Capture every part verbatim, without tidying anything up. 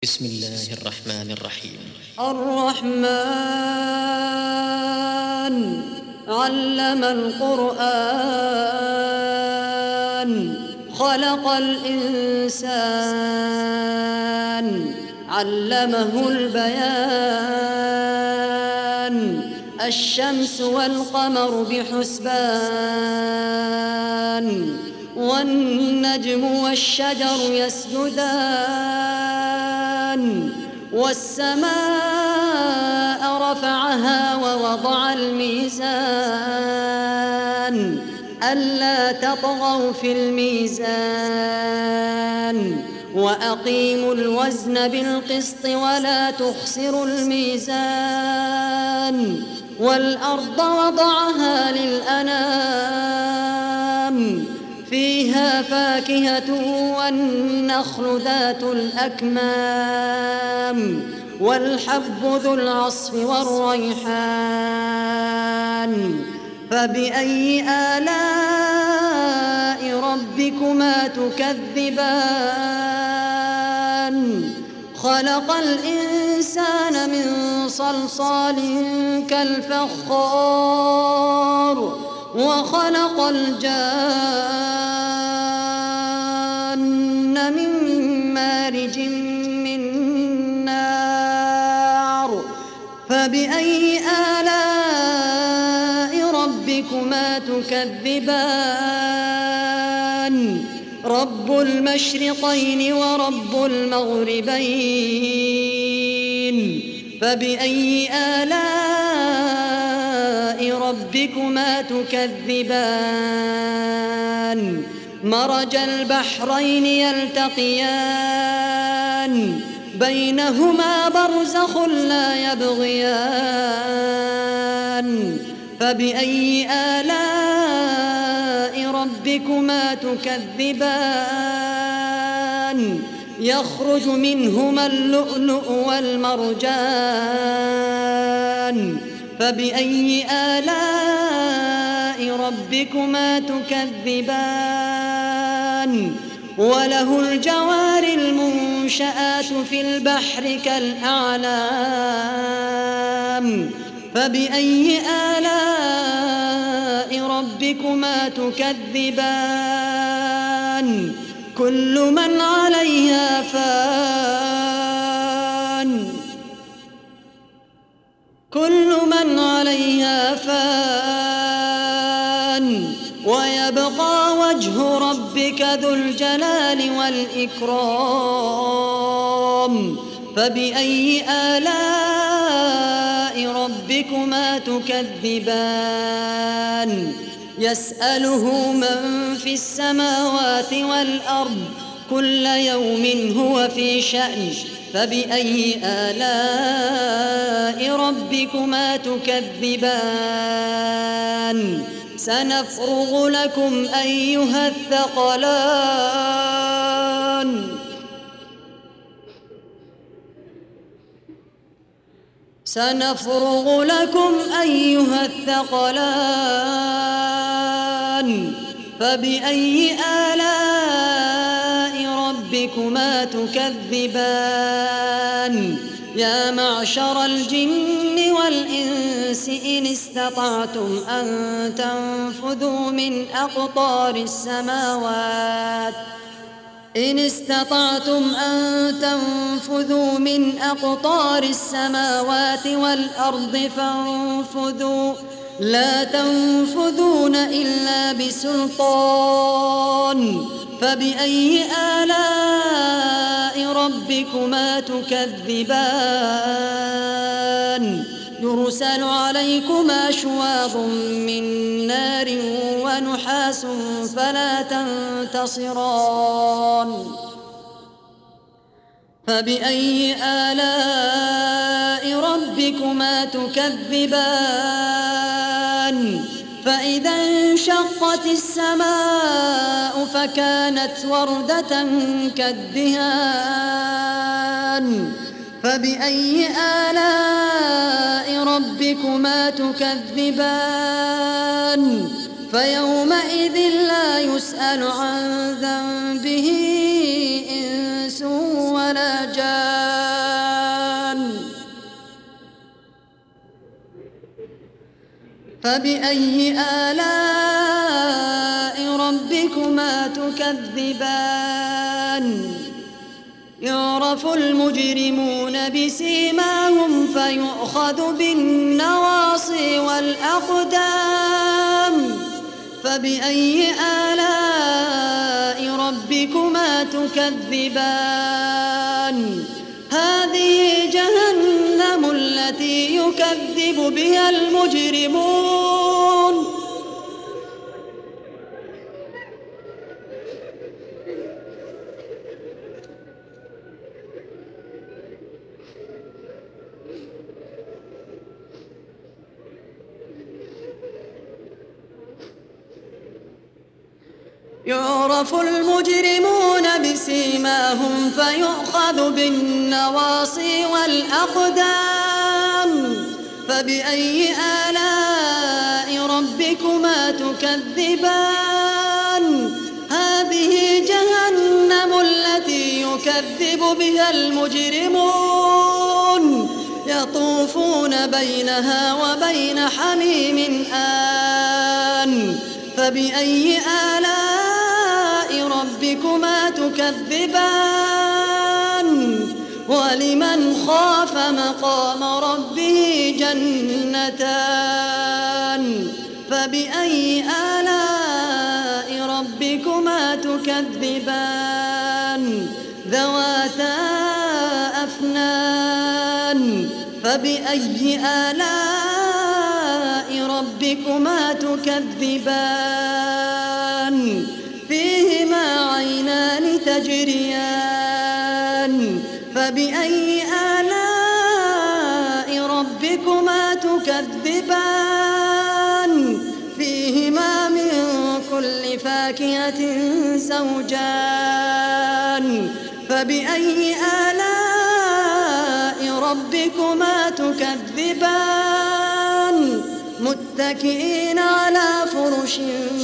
بسم الله الرحمن الرحيم. الرحمن علم القرآن خلق الإنسان علمه البيان الشمس والقمر بحسبان والنجم والشجر يسجدان والسماء رفعها ووضع الميزان ألا تطغوا في الميزان وأقيموا الوزن بالقسط ولا تخسروا الميزان والأرض وضعها للأنام فيها فاكهة والنخل ذات الأكمام والحب ذو العصف والريحان فبأي آلاء ربكما تكذبان خلق الإنسان من صلصال كالفخار وخلق الجان من مارج من نار فبأي آلاء ربكما تكذبان رب المشرقين ورب المغربين فبأي آلاء ربكما تكذبان مرج البحرين يلتقيان بينهما برزخ لا يبغيان فبأي آلاء ربكما تكذبان يخرج منهما اللؤلؤ والمرجان فبأي آلاء ربكما تكذبان وله الجوار المنشآت في البحر كالأعلام فبأي آلاء ربكما تكذبان كل من عليها فان كل من عليها فان ويبقى وجه ربك ذو الجلال والإكرام فبأي آلاء ربكما تكذبان يسأله من في السماوات والأرض كل يوم هو في شأن فبأي آلاء ربكما تكذبان سنفرغ لكم أيها الثقلان سنفرغ لكم أيها الثقلان فبأي آلاء ربكما تكذبان يا معشر الجن والإنس إن استطعتم أن تنفذوا من أقطار السماوات إن استطعتم أن تنفذوا من أقطار السماوات والأرض فانفذوا لا تنفذون إلا بسلطان فبأي آلاء ربكما تكذبان يرسل عليكما شواظ من نار ونحاس فلا تنتصران فبأي آلاء ربكما تكذبان فإذا انشقت السماء فكانت وردة كالدهان فبأي آلاء ربكما تكذبان فيومئذ لا يسأل عن ذنبه إنس ولا جان فبأي آلاء ربكما تكذبان يعرف المجرمون بسيماهم فيؤخذ بالنواصي والأقدام فبأي آلاء ربكما تكذبان هذه جهنم التي يكذب بها المجرمون يعرف المجرمون بسيماهم فيؤخذ بالنواصي والأقدام فبأي آلاء ربكما تكذبان هذه جهنم التي يكذب بها المجرمون يطوفون بينها وبين حميم آن فبأي آلاء ربكما تكذبان ولمن خاف مقام ربه جنتان فبأي آلاء ربكما تكذبان ذواتا أفنان فبأي آلاء ربكما تكذبان فيهما عينان تجريان فبأي آلاء ربكما تكذبان فيهما من كل فاكهة زوجان فبأي آلاء ربكما تكذبان متكئين على فرش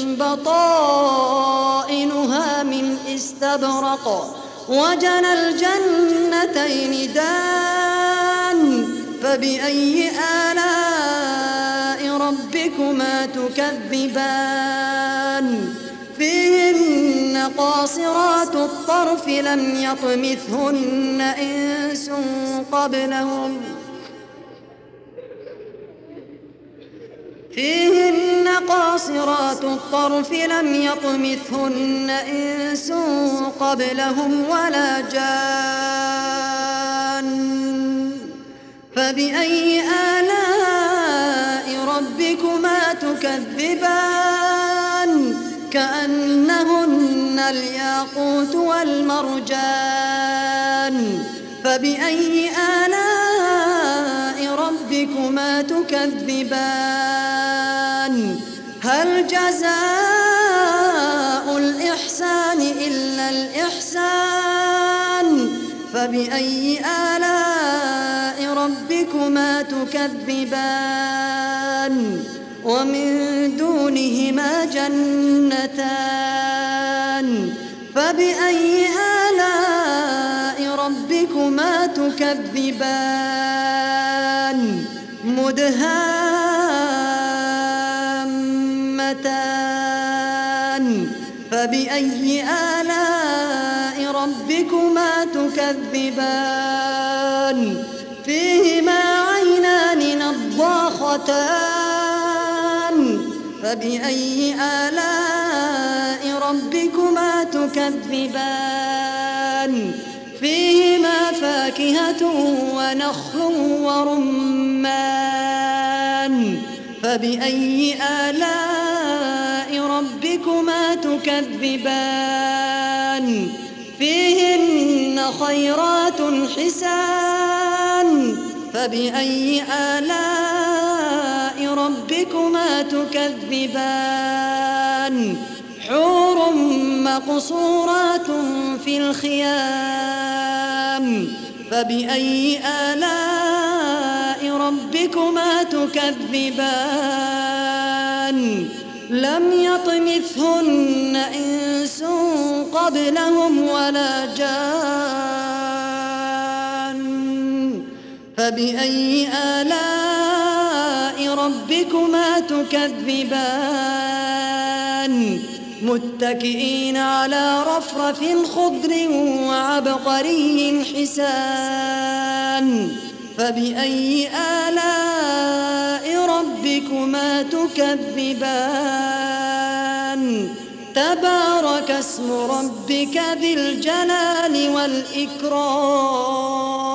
بطائنها من استبرق وجنى الجنتين دان فبأي آلاء ربكما تكذبان فيهن قاصرات الطرف لم يطمثهن إنس قبلهم فيهن قاصرات الطرف لم يطمثهن إنس قبلهم ولا جان فبأي آلاء ربكما تكذبان كأنهن الياقوت والمرجان فبأي آلاء ربكما تكذبان هل جزاء الإحسان إلا الإحسان فبأي آلاء ربكما تكذبان ومن دونهما جنتان فبأي آلاء ربكما تكذبان مدهامتان فبأي آلاء ربكما تكذبان فيهما عينان نضاختان فبأي آلاء ربكما تكذبان فيهما فاكهة ونخل ورمان فبأي آلاء ربكما تكذبان فيهن خيرات حسان فبأي آلاء ربكما تكذبان حور مقصورات في الخيام فبأي آلاء ربكما تكذبان لم يطمثهن إنس قبلهم ولا جان فبأي آلاء ربكما تكذبان متكئين على رفرف خضر وعبقري حسان فبأي آلاء ربكما تكذبان تبارك اسم ربك ذي الجلال والإكرام